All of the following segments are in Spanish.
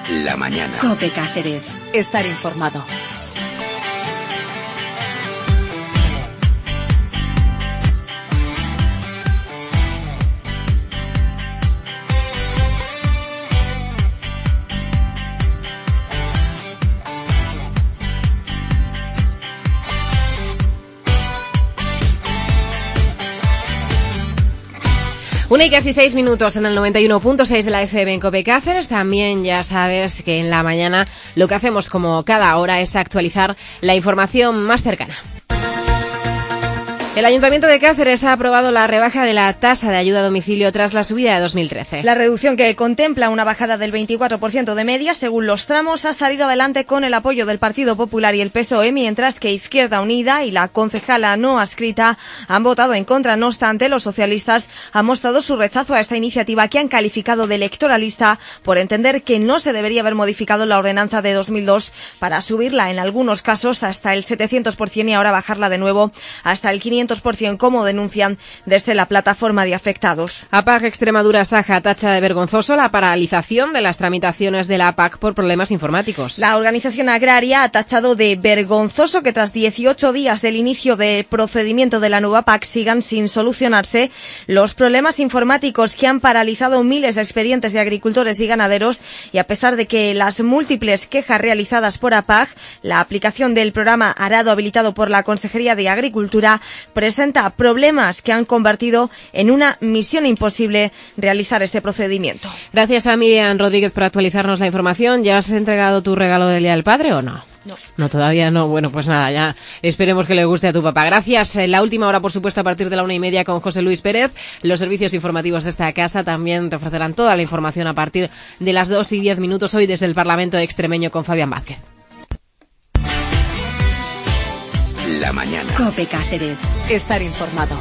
La mañana. COPE Cáceres. Estar informado. Una y casi 6 minutos en el 91.6 de la FM en COPE Cáceres. También ya sabes que en la mañana lo que hacemos como cada hora es actualizar la información más cercana. El Ayuntamiento de Cáceres ha aprobado la rebaja de la tasa de ayuda a domicilio tras la subida de 2013. La reducción, que contempla una bajada del 24% de media según los tramos, ha salido adelante con el apoyo del Partido Popular y el PSOE, mientras que Izquierda Unida y la concejala no adscrita han votado en contra. No obstante, los socialistas han mostrado su rechazo a esta iniciativa, que han calificado de electoralista por entender que no se debería haber modificado la ordenanza de 2002 para subirla en algunos casos hasta el 700% y ahora bajarla de nuevo hasta el 500%, como denuncian desde la plataforma de afectados. APAC Extremadura Saja tacha de vergonzoso la paralización de las tramitaciones de la APAC por problemas informáticos. La organización agraria ha tachado de vergonzoso que tras 18 días del inicio del procedimiento de la nueva PAC sigan sin solucionarse los problemas informáticos que han paralizado miles de expedientes de agricultores y ganaderos, y a pesar de que las múltiples quejas realizadas por APAC, la aplicación del programa Arado habilitado por la Consejería de Agricultura presenta problemas que han convertido en una misión imposible realizar este procedimiento. Gracias a Miriam Rodríguez por actualizarnos la información. ¿Ya has entregado tu regalo del Día del Padre o no? No, todavía no. Bueno, pues nada, ya esperemos que le guste a tu papá. Gracias. La última hora, por supuesto, a partir de la 1:30 con José Luis Pérez. Los servicios informativos de esta casa también te ofrecerán toda la información a partir de las 2:10 hoy desde el Parlamento extremeño con Fabián Vázquez. La mañana. COPE Cáceres. Estar informado.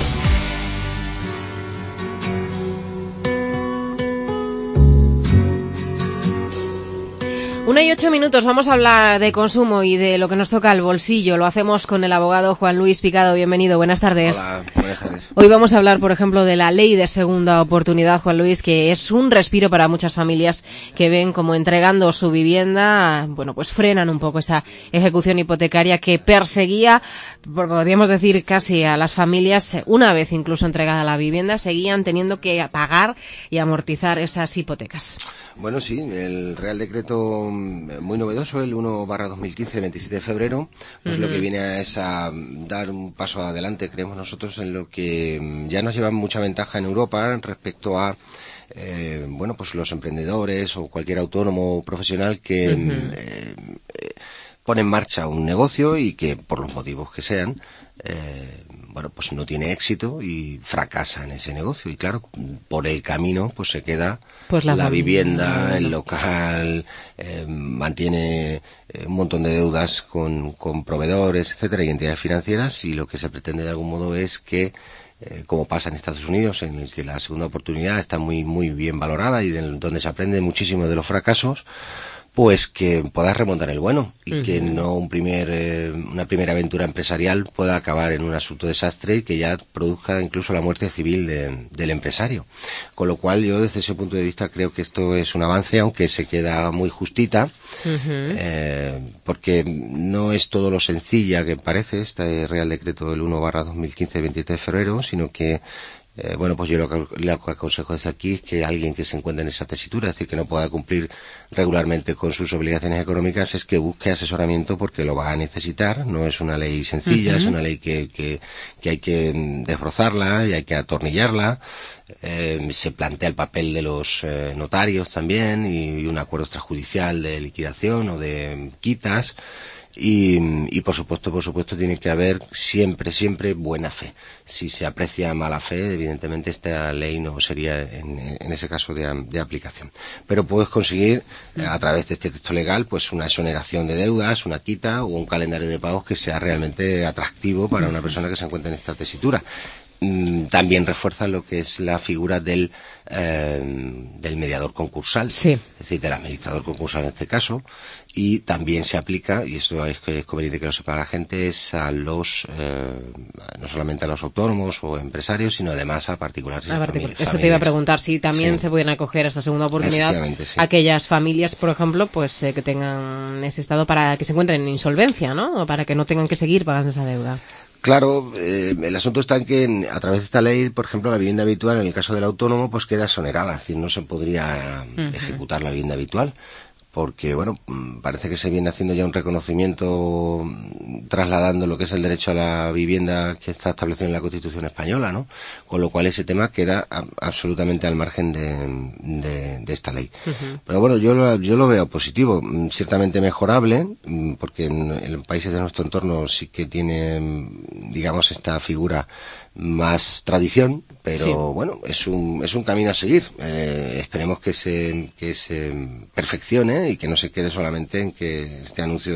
1:08. Vamos a hablar de consumo y de lo que nos toca al bolsillo. Lo hacemos con el abogado Juan Luis Picado. Bienvenido, buenas tardes. Hola, buenas tardes. Hoy vamos a hablar, por ejemplo, de la ley de segunda oportunidad, Juan Luis, que es un respiro para muchas familias que ven como entregando su vivienda, bueno, pues frenan un poco esa ejecución hipotecaria que perseguía, podríamos decir, casi a las familias. Una vez incluso entregada la vivienda, seguían teniendo que pagar y amortizar esas hipotecas. Bueno, sí, el Real Decreto muy novedoso, el 1/2015 de 27 de febrero, pues lo que viene es a dar un paso adelante, creemos nosotros, en lo que ya nos lleva mucha ventaja en Europa respecto a bueno, pues los emprendedores o cualquier autónomo o profesional que pone en marcha un negocio y que, por los motivos que sean, bueno, pues no tiene éxito y fracasa en ese negocio. Y claro, por el camino pues se queda pues la vivienda, el local, mantiene un montón de deudas con proveedores, etcétera, y entidades financieras, y lo que se pretende de algún modo es que, como pasa en Estados Unidos, en el que la segunda oportunidad está muy muy bien valorada y donde se aprende muchísimo de los fracasos, pues que puedas remontar el bueno y que no una primera aventura empresarial pueda acabar en un absoluto desastre y que ya produzca incluso la muerte civil del empresario. Con lo cual yo desde ese punto de vista creo que esto es un avance, aunque se queda muy justita, porque no es todo lo sencilla que parece este Real Decreto del 1/2015 de 27 de febrero, sino que bueno, pues yo lo que aconsejo desde aquí es que alguien que se encuentre en esa tesitura, es decir, que no pueda cumplir regularmente con sus obligaciones económicas, es que busque asesoramiento, porque lo va a necesitar. No es una ley sencilla, es una ley que hay que desbrozarla y hay que atornillarla. Se plantea el papel de los notarios también y un acuerdo extrajudicial de liquidación o de quitas. Y por supuesto tiene que haber siempre buena fe. Si se aprecia mala fe, evidentemente esta ley no sería en ese caso de aplicación. Pero puedes conseguir a través de este texto legal pues una exoneración de deudas, una quita o un calendario de pagos que sea realmente atractivo para una persona que se encuentre en esta tesitura. también refuerza lo que es la figura del mediador concursal, sí. Es decir, del administrador concursal en este caso, y también se aplica, y esto es conveniente que lo sepa la gente, es a los no solamente a los autónomos o empresarios, sino además a particulares y familias. Eso te iba a preguntar, si también se pueden acoger a esta segunda oportunidad aquellas familias, por ejemplo, pues que tengan ese estado para que se encuentren en insolvencia, ¿no? O para que no tengan que seguir pagando esa deuda. Claro, el asunto está en que a través de esta ley, por ejemplo, la vivienda habitual en el caso del autónomo pues queda exonerada, es decir, no se podría ejecutar la vivienda habitual, porque bueno, parece que se viene haciendo ya un reconocimiento trasladando lo que es el derecho a la vivienda que está establecido en la Constitución española, ¿no? Con lo cual ese tema queda absolutamente al margen de esta ley. Pero bueno, yo lo veo positivo, ciertamente mejorable, porque en países de nuestro entorno sí que tiene, digamos, esta figura más tradición, pero bueno, es un camino a seguir. Esperemos que se perfeccione y que no se quede solamente en que este anuncio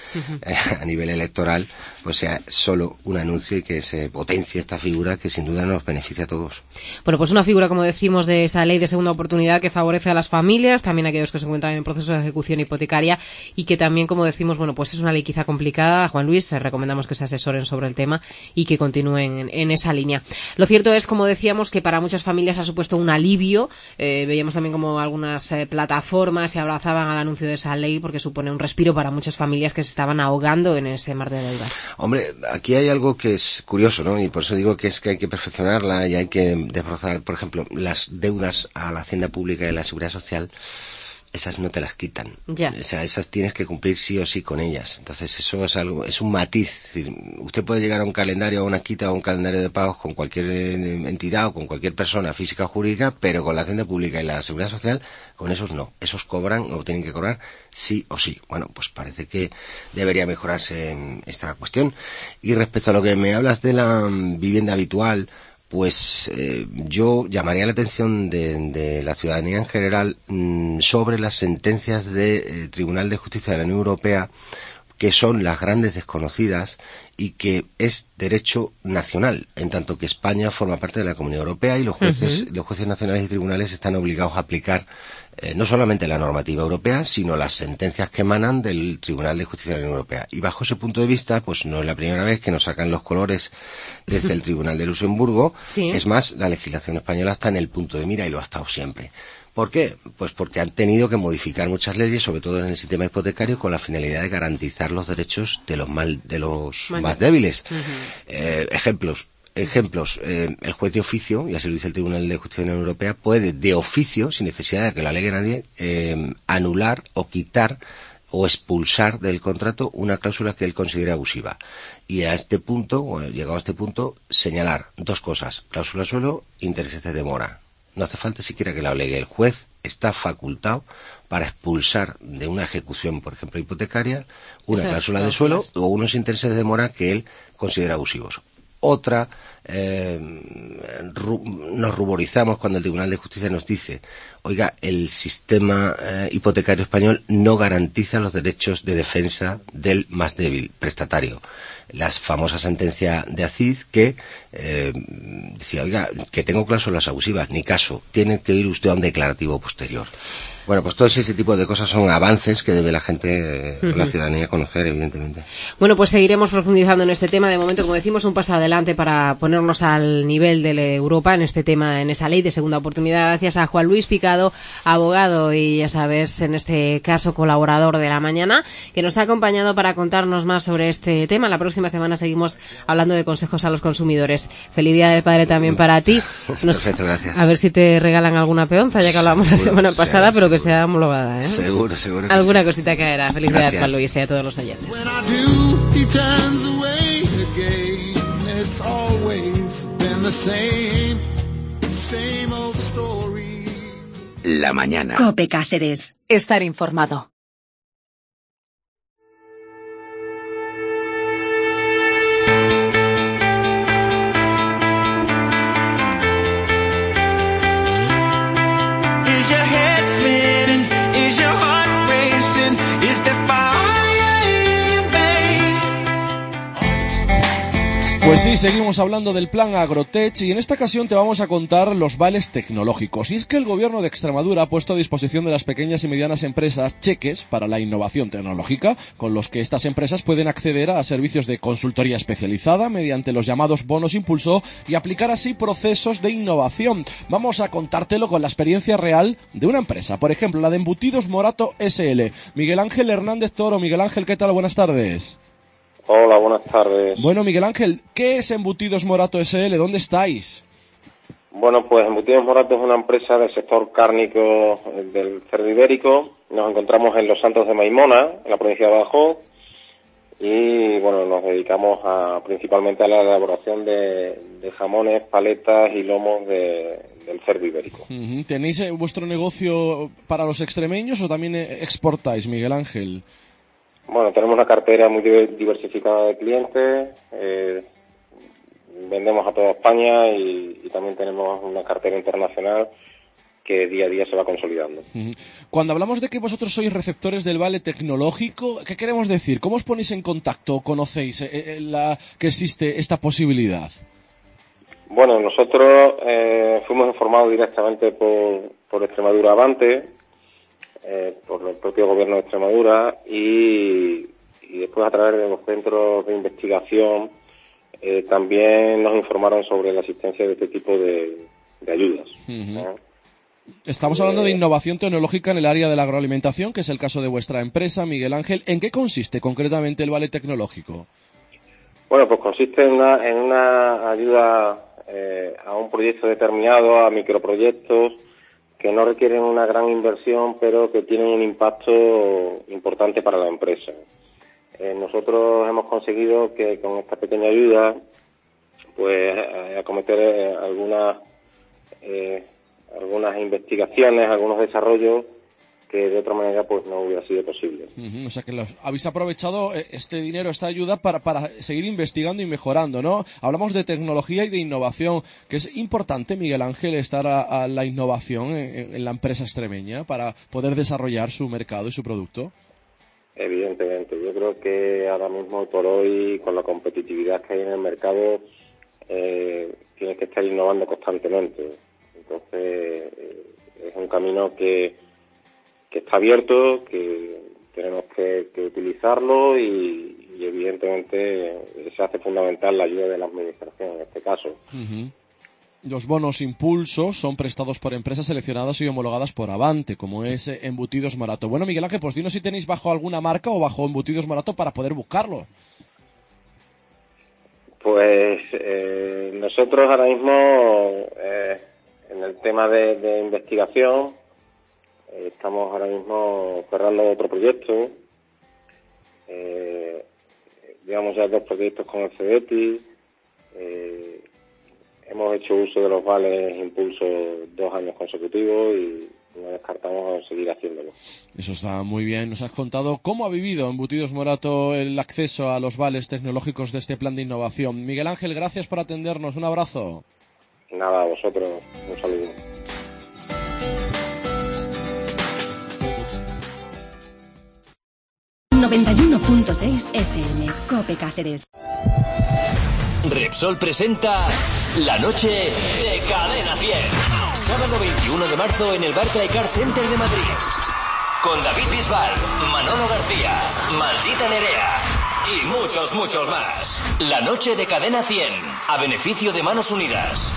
a nivel electoral pues sea solo un anuncio y que se potencie esta figura que sin duda nos beneficia a todos. Bueno, pues una figura, como decimos, de esa ley de segunda oportunidad que favorece a las familias, también a aquellos que se encuentran en proceso de ejecución hipotecaria y que también, como decimos, bueno, pues es una ley quizá complicada. Juan Luis, recomendamos que se asesoren sobre el tema y que continúen en esa línea. Lo cierto es, como decíamos, que para muchas familias ha supuesto un alivio. Veíamos también como algunas plataformas se abrazaban al anuncio de esa ley porque supone un respiro para muchas familias que se estaban ahogando en ese mar de deudas. Hombre, aquí hay algo que es curioso, ¿no? Y por eso digo que es que hay que perfeccionarla y hay que desbrozar, por ejemplo, las deudas a la Hacienda Pública y a la Seguridad Social. Esas no te las quitan. Ya. O sea, esas tienes que cumplir sí o sí con ellas. Entonces eso es algo, es un matiz. Es decir, usted puede llegar a un calendario, a una quita o un calendario de pagos con cualquier entidad o con cualquier persona física o jurídica, pero con la Hacienda Pública y la Seguridad Social, con esos no. Esos cobran o tienen que cobrar sí o sí. Bueno, pues parece que debería mejorarse esta cuestión. Y respecto a lo que me hablas de la vivienda habitual, pues yo llamaría la atención de la ciudadanía en general sobre las sentencias del Tribunal de Justicia de la Unión Europea, que son las grandes desconocidas y que es derecho nacional, en tanto que España forma parte de la Comunidad Europea y los jueces nacionales y tribunales están obligados a aplicar no solamente la normativa europea, sino las sentencias que emanan del Tribunal de Justicia de la Unión Europea. Y bajo ese punto de vista, pues no es la primera vez que nos sacan los colores desde el Tribunal de Luxemburgo. Sí. Es más, la legislación española está en el punto de mira y lo ha estado siempre. ¿Por qué? Pues porque han tenido que modificar muchas leyes, sobre todo en el sistema hipotecario, con la finalidad de garantizar los derechos de los más débiles. Ejemplos, el juez de oficio, y así lo dice el Tribunal de Justicia de la Unión Europea, puede de oficio, sin necesidad de que lo alegue nadie, anular o quitar o expulsar del contrato una cláusula que él considera abusiva. Y a este punto, o llegado a este punto, señalar dos cosas: cláusula suelo, intereses de demora. No hace falta siquiera que la alegue. El juez está facultado para expulsar de una ejecución, por ejemplo, hipotecaria, una cláusula de suelo o unos intereses de demora que él considera abusivos. Otra, nos ruborizamos cuando el Tribunal de Justicia nos dice: oiga, el sistema hipotecario español no garantiza los derechos de defensa del más débil prestatario. La famosa sentencia de Aziz que decía: oiga, que tengo cláusulas abusivas, ni caso, tiene que ir usted a un declarativo posterior. Bueno, pues todo ese tipo de cosas son avances que debe la gente, la ciudadanía, conocer, evidentemente. Bueno, pues seguiremos profundizando en este tema. De momento, como decimos, un paso adelante para ponernos al nivel de Europa en este tema, en esa ley de segunda oportunidad. Gracias a Juan Luis Picado, abogado y, ya sabes, en este caso colaborador de La Mañana, que nos ha acompañado para contarnos más sobre este tema. La próxima semana seguimos hablando de consejos a los consumidores. Feliz Día del Padre también para ti. Perfecto, gracias. A ver si te regalan alguna peonza, ya que hablamos la semana pasada, pero que sea homologada, ¿eh? Seguro que alguna sí. Cosita caerá. Felicidades, Juan Luis, y a todos los oyentes. La Mañana. COPE Cáceres. Estar informado. Pues sí, seguimos hablando del plan Agrotech y en esta ocasión te vamos a contar los vales tecnológicos. Y es que el gobierno de Extremadura ha puesto a disposición de las pequeñas y medianas empresas cheques para la innovación tecnológica, con los que estas empresas pueden acceder a servicios de consultoría especializada mediante los llamados bonos impulso y aplicar así procesos de innovación. Vamos a contártelo con la experiencia real de una empresa, por ejemplo, la de Embutidos Morato SL. Miguel Ángel Hernández Toro. Miguel Ángel, ¿qué tal? Buenas tardes. Hola, buenas tardes. Bueno, Miguel Ángel, ¿qué es Embutidos Morato SL? ¿Dónde estáis? Bueno, pues Embutidos Morato es una empresa del sector cárnico del cerdo ibérico. Nos encontramos en Los Santos de Maimona, en la provincia de Badajoz, y bueno, nos dedicamos principalmente a la elaboración de jamones, paletas y lomos del cerdo ibérico. ¿Tenéis vuestro negocio para los extremeños o también exportáis, Miguel Ángel? Bueno, tenemos una cartera muy diversificada de clientes, vendemos a toda España y también tenemos una cartera internacional que día a día se va consolidando. Cuando hablamos de que vosotros sois receptores del vale tecnológico, ¿qué queremos decir? ¿Cómo os ponéis en contacto o conocéis que existe esta posibilidad? Bueno, nosotros fuimos informados directamente por Extremadura Avante, por el propio gobierno de Extremadura y después a través de los centros de investigación también nos informaron sobre la existencia de este tipo de ayudas. Estamos hablando de innovación tecnológica en el área de la agroalimentación, que es el caso de vuestra empresa, Miguel Ángel. ¿En qué consiste concretamente el vale tecnológico? Bueno, pues consiste en una ayuda a un proyecto determinado, a microproyectos que no requieren una gran inversión, pero que tienen un impacto importante para la empresa. Nosotros hemos conseguido que con esta pequeña ayuda, pues acometer algunas investigaciones, algunos desarrollos que de otra manera pues no hubiera sido posible. O sea que habéis aprovechado este dinero, esta ayuda para seguir investigando y mejorando, ¿no? Hablamos de tecnología y de innovación, que es importante, Miguel Ángel, estar a la innovación en la empresa extremeña para poder desarrollar su mercado y su producto. Evidentemente, yo creo que ahora mismo por hoy, con la competitividad que hay en el mercado, tienes que estar innovando constantemente. Entonces, es un camino que está abierto, que tenemos que utilizarlo y evidentemente se hace fundamental la ayuda de la administración en este caso. Los bonos impulso son prestados por empresas seleccionadas y homologadas por Avante, como es Embutidos Morato. Bueno, Miguel Ángel, pues dinos si tenéis bajo alguna marca o bajo Embutidos Morato para poder buscarlo. Pues nosotros ahora mismo en el tema de investigación estamos ahora mismo cerrando otro proyecto. Llevamos ya 2 proyectos con el CEDETI. Hemos hecho uso de los vales impulso 2 años consecutivos y no descartamos seguir haciéndolo. Eso está muy bien. Nos has contado cómo ha vivido Embutidos Morato el acceso a los vales tecnológicos de este plan de innovación. Miguel Ángel, gracias por atendernos. Un abrazo. Nada, a vosotros. Un saludo. ...91.6 FM, Cope Cáceres. Repsol presenta La Noche de Cadena 100. Sábado 21 de marzo en el Barclay Car Center de Madrid. Con David Bisbal, Manolo García, Maldita Nerea y muchos, muchos más. La Noche de Cadena 100, a beneficio de Manos Unidas.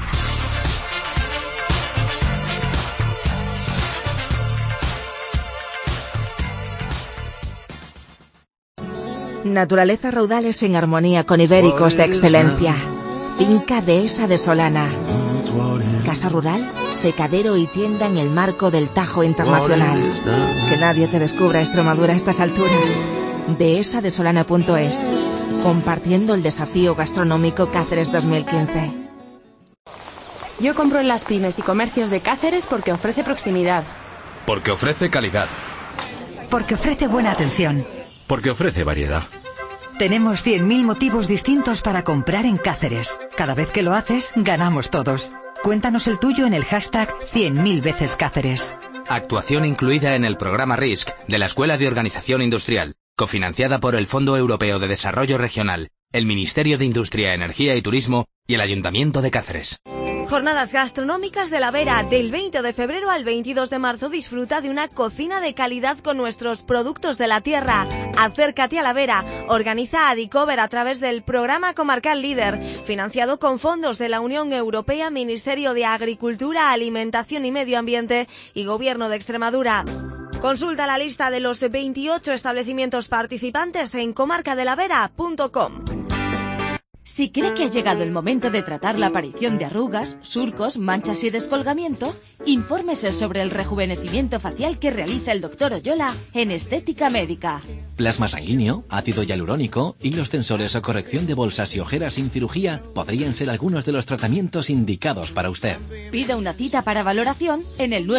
Naturaleza raudales en armonía con ibéricos de excelencia. Finca Dehesa de Solana. Casa rural, secadero y tienda en el marco del Tajo Internacional. Que nadie te descubra Extremadura a estas alturas. Dehesadesolana.es. Compartiendo el desafío gastronómico Cáceres 2015. Yo compro en las pymes y comercios de Cáceres porque ofrece proximidad. Porque ofrece calidad. Porque ofrece buena atención. Porque ofrece variedad. Tenemos 100.000 motivos distintos para comprar en Cáceres. Cada vez que lo haces, ganamos todos. Cuéntanos el tuyo en el hashtag 100.000 veces Cáceres. Actuación incluida en el programa RISC de la Escuela de Organización Industrial, cofinanciada por el Fondo Europeo de Desarrollo Regional, el Ministerio de Industria, Energía y Turismo y el Ayuntamiento de Cáceres. Jornadas gastronómicas de la Vera. Del 20 de febrero al 22 de marzo disfruta de una cocina de calidad con nuestros productos de la tierra. Acércate a la Vera. Organiza Adicover a través del programa comarcal Líder, financiado con fondos de la Unión Europea, Ministerio de Agricultura, Alimentación y Medio Ambiente y Gobierno de Extremadura. Consulta la lista de los 28 establecimientos participantes en comarcadelavera.com. Si cree que ha llegado el momento de tratar la aparición de arrugas, surcos, manchas y descolgamiento, infórmese sobre el rejuvenecimiento facial que realiza el Dr. Oyola en Estética Médica. Plasma sanguíneo, ácido hialurónico, hilos tensores o corrección de bolsas y ojeras sin cirugía podrían ser algunos de los tratamientos indicados para usted. Pida una cita para valoración en el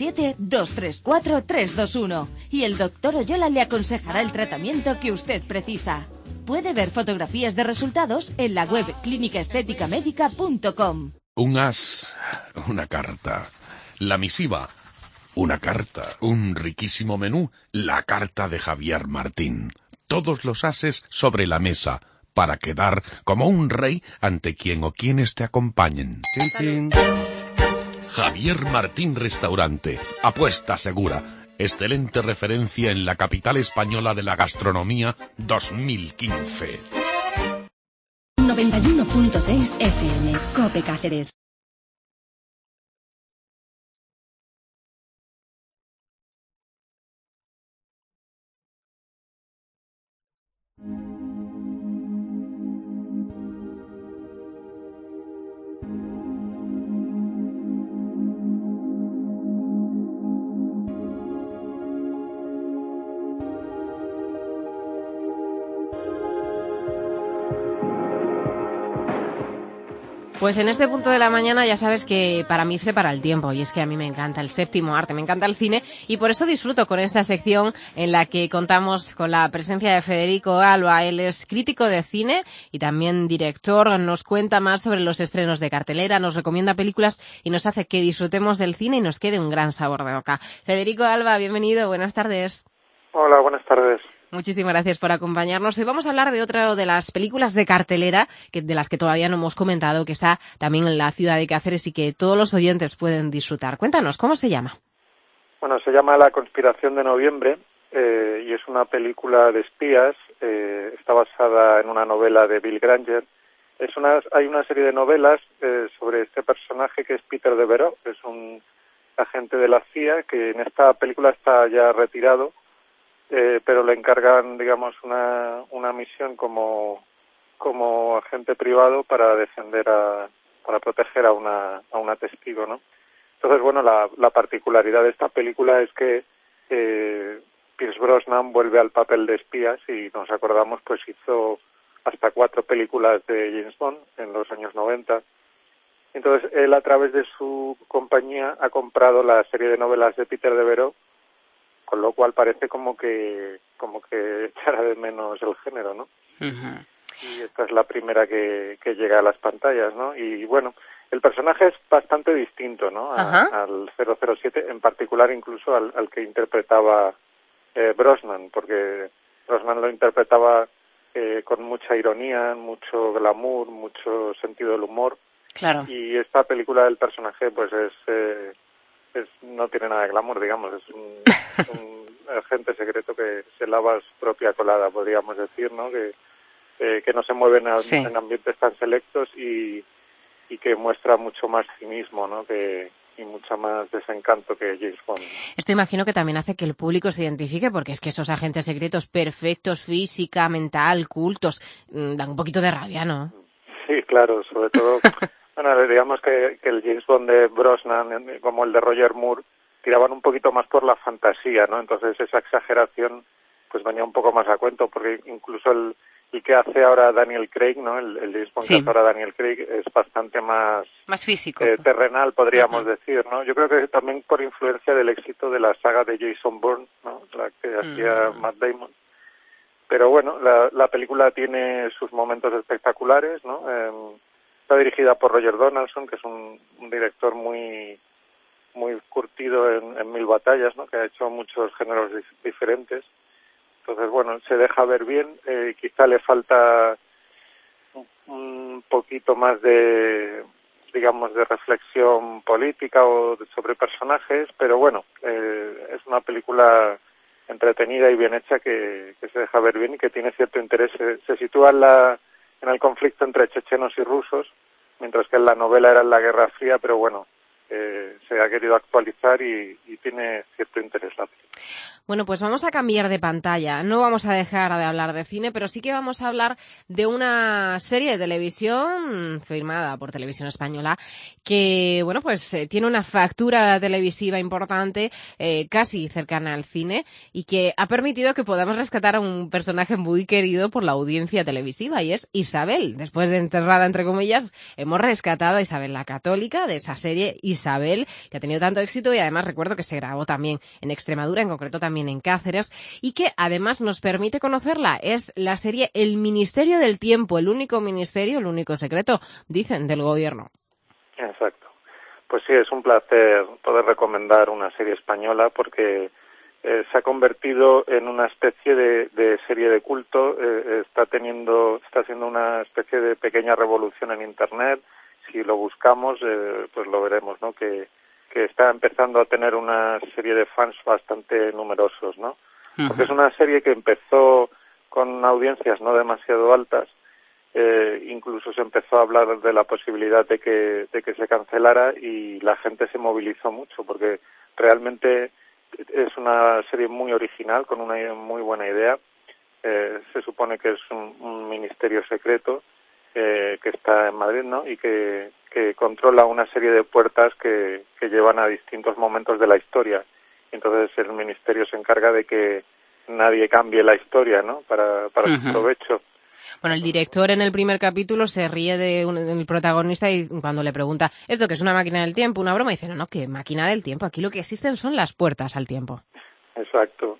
927-234-321 y el Dr. Oyola le aconsejará el tratamiento que usted precisa. Puede ver fotografías de resultados en la web clínicaestéticamedica.com. Un as, una carta. La misiva, una carta. Un riquísimo menú, la carta de Javier Martín. Todos los ases sobre la mesa, para quedar como un rey ante quien o quienes te acompañen. Chin, chin. Javier Martín Restaurante, apuesta segura. Excelente referencia en la capital española de la gastronomía 2015. 91.6 FM, COPE Cáceres. Pues en este punto de la mañana ya sabes que para mí se para el tiempo, y es que a mí me encanta el séptimo arte, me encanta el cine, y por eso disfruto con esta sección en la que contamos con la presencia de Federico Alba. Él es crítico de cine y también director, nos cuenta más sobre los estrenos de cartelera, nos recomienda películas y nos hace que disfrutemos del cine y nos quede un gran sabor de boca. Federico Alba, bienvenido, buenas tardes. Hola, buenas tardes. Muchísimas gracias por acompañarnos. Hoy vamos a hablar de otra de las películas de cartelera, de las que todavía no hemos comentado, que está también en la ciudad de Cáceres y que todos los oyentes pueden disfrutar. Cuéntanos, ¿cómo se llama? Bueno, se llama La conspiración de noviembre y es una película de espías. Está basada en una novela de Bill Granger. Hay una serie de novelas sobre este personaje que es Peter Devereaux, que es un agente de la CIA que en esta película está ya retirado. Pero le encargan, digamos, una misión como agente privado para para proteger a una testigo, ¿no? Entonces, bueno, la particularidad de esta película es que Pierce Brosnan vuelve al papel de espías y nos acordamos, pues hizo hasta 4 películas de James Bond en los años 90. Entonces, él a través de su compañía ha comprado la serie de novelas de Peter Devereaux, con lo cual parece como que echará de menos el género, ¿no? Uh-huh. Y esta es la primera que llega a las pantallas, ¿no? Y bueno, el personaje es bastante distinto, ¿no? Al 007, en particular incluso al que interpretaba Brosnan, porque Brosnan lo interpretaba con mucha ironía, mucho glamour, mucho sentido del humor. Claro. Y esta película del personaje, pues no tiene nada de glamour, digamos, es un agente secreto que se lava su propia colada, podríamos decir, ¿no? Que no se mueve en ambientes tan selectos y que muestra mucho más cinismo, ¿no? Y mucho más desencanto que James Bond. Esto imagino que también hace que el público se identifique, porque es que esos agentes secretos perfectos, física, mental, cultos, dan un poquito de rabia, ¿no? Sí, claro, sobre todo... Bueno, digamos que el James Bond de Brosnan, como el de Roger Moore, tiraban un poquito más por la fantasía, ¿no? Entonces esa exageración pues venía un poco más a cuento, porque incluso el que hace ahora Daniel Craig, ¿no? El James Bond que hace ahora Daniel Craig es bastante más físico, terrenal, podríamos decir, ¿no? Yo creo que también por influencia del éxito de la saga de Jason Bourne, ¿no? La que hacía Matt Damon. Pero bueno, la película tiene sus momentos espectaculares, ¿no? Está dirigida por Roger Donaldson, que es un director muy curtido en mil batallas, ¿no? Que ha hecho muchos géneros diferentes. Entonces, bueno, se deja ver bien. Quizá le falta un poquito más de, digamos, de reflexión política o sobre personajes, pero bueno, es una película entretenida y bien hecha que se deja ver bien y que tiene cierto interés. Se sitúa en el conflicto entre chechenos y rusos, mientras que en la novela era en la Guerra Fría, pero bueno, se ha querido actualizar y tiene cierto interés la película. Bueno, pues vamos a cambiar de pantalla. No vamos a dejar de hablar de cine, pero sí que vamos a hablar de una serie de televisión firmada por Televisión Española que, bueno, pues tiene una factura televisiva importante, casi cercana al cine, y que ha permitido que podamos rescatar a un personaje muy querido por la audiencia televisiva, y es Isabel. Después de enterrada, entre comillas, hemos rescatado a Isabel la Católica de esa serie Isabel, que ha tenido tanto éxito y además recuerdo que se grabó también en Extremadura, en concreto también en Cáceres, y que además nos permite conocerla. Es la serie El Ministerio del Tiempo, el único ministerio, el único secreto, dicen, del gobierno. Exacto. Pues sí, es un placer poder recomendar una serie española porque se ha convertido en una especie de serie de culto, está haciendo una especie de pequeña revolución en Internet. Si lo buscamos, pues lo veremos, ¿no? Que está empezando a tener una serie de fans bastante numerosos, ¿no? Porque es una serie que empezó con audiencias no demasiado altas, incluso se empezó a hablar de la posibilidad de que se cancelara y la gente se movilizó mucho porque realmente es una serie muy original, con una muy buena idea. Se supone que es un ministerio secreto que está en Madrid, ¿no? Y que controla una serie de puertas que llevan a distintos momentos de la historia. Entonces el ministerio se encarga de que nadie cambie la historia, ¿no? Para su provecho. Bueno, el director en el primer capítulo se ríe del protagonista y cuando le pregunta, ¿esto que es una máquina del tiempo, una broma? Dice, no, ¿qué máquina del tiempo? Aquí lo que existen son las puertas al tiempo. Exacto.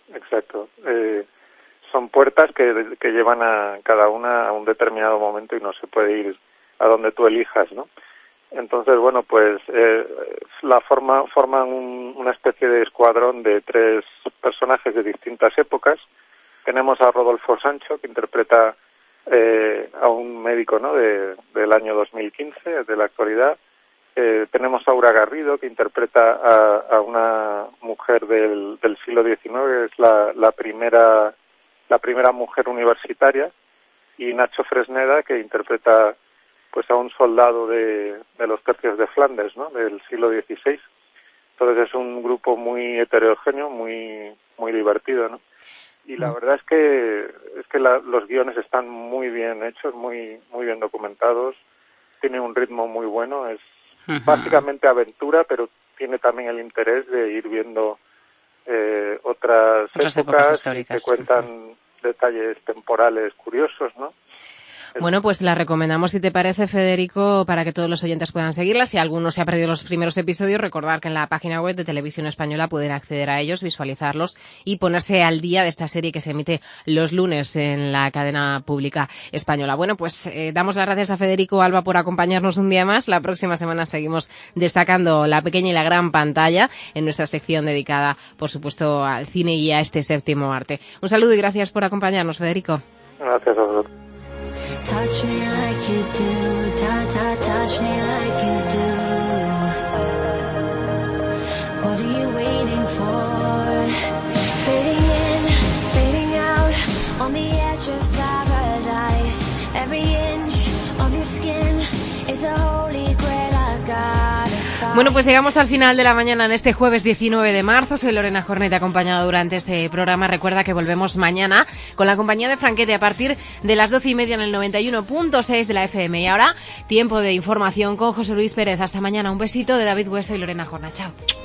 Son puertas que llevan a cada una a un determinado momento y no se puede ir a donde tú elijas, ¿no? Entonces, bueno, pues forman una especie de escuadrón de 3 personajes de distintas épocas. Tenemos a Rodolfo Sancho, que interpreta a un médico, ¿no? del año 2015, de la actualidad. Tenemos a Aura Garrido, que interpreta a una mujer del siglo XIX, es la primera mujer universitaria, y Nacho Fresneda, que interpreta pues a un soldado de los tercios de Flandes, ¿no? Del siglo XVI. Entonces es un grupo muy heterogéneo, muy divertido, ¿no? Y la verdad es que los guiones están muy bien hechos, muy bien documentados, tiene un ritmo muy bueno, es básicamente aventura, pero tiene también el interés de ir viendo otras épocas que cuentan detalles temporales curiosos, ¿no? Bueno, pues la recomendamos, si te parece, Federico, para que todos los oyentes puedan seguirla. Si alguno se ha perdido los primeros episodios, recordar que en la página web de Televisión Española pueden acceder a ellos, visualizarlos y ponerse al día de esta serie que se emite los lunes en la cadena pública española. Bueno, pues damos las gracias a Federico Alba por acompañarnos un día más. La próxima semana seguimos destacando la pequeña y la gran pantalla en nuestra sección dedicada, por supuesto, al cine y a este séptimo arte. Un saludo y gracias por acompañarnos, Federico. Gracias a vosotros. Touch me like you do, touch me like you do. What are you waiting for? Fading in, fading out, on the edge of paradise. Every inch of your skin is a holy grail I've got. Bueno, pues llegamos al final de la mañana en este jueves 19 de marzo. Soy Lorena Jornet, acompañada durante este programa. Recuerda que volvemos mañana con la compañía de Franquete a partir de las 12:30 en el 91.6 de la FM. Y ahora, tiempo de información con José Luis Pérez. Hasta mañana. Un besito de David Hueso y Lorena Jornet. Chao.